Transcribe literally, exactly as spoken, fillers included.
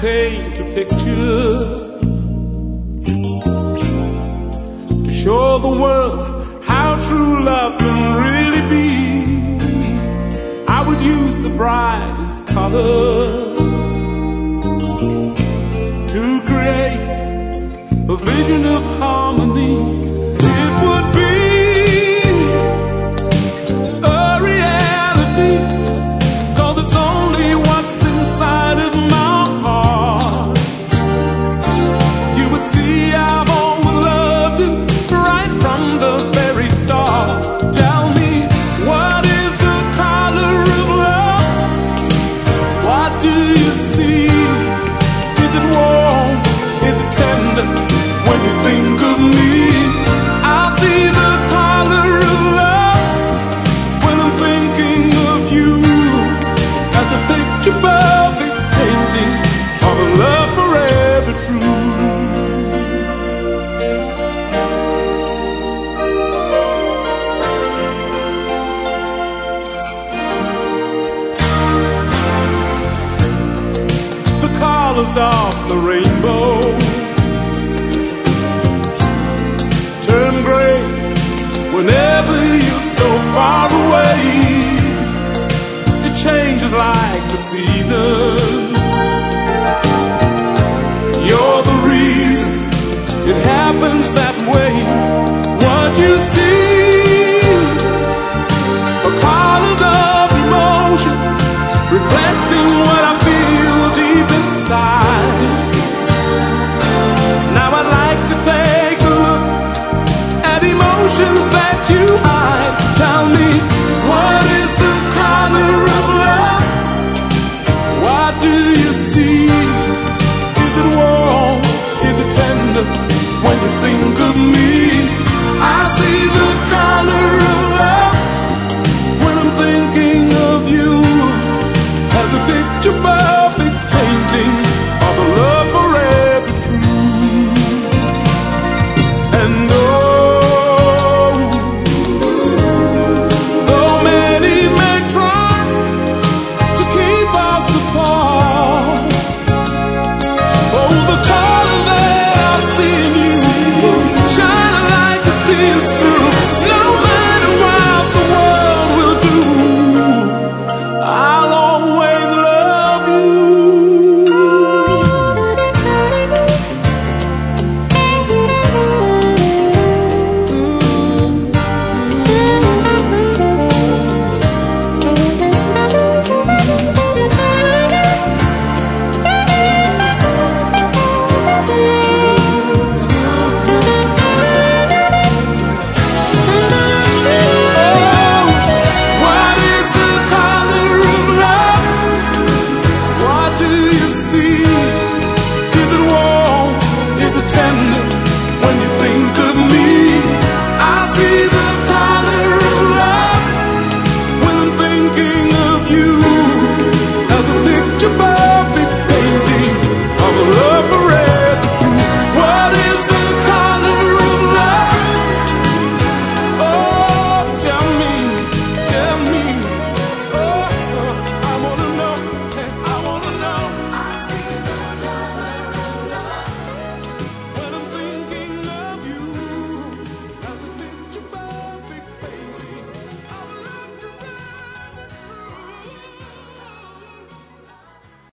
paint a picture to show the world how true love can really be. I would use the brightest colors to create a vision of harmony. It would be a reality, 'cause it's only what's inside of my heart. You would see I've always loved you right from the very start. Tell me, what is the color of love? What do you see? Is it warm? Is it tender? When you think of me, I see the color of love when I'm thinking of you. As a picture perfect painting of a love forever true. The colors of the rainbow turn gray whenever you're so far away. It changes like the seasons. You're the reason it happens that way. What you see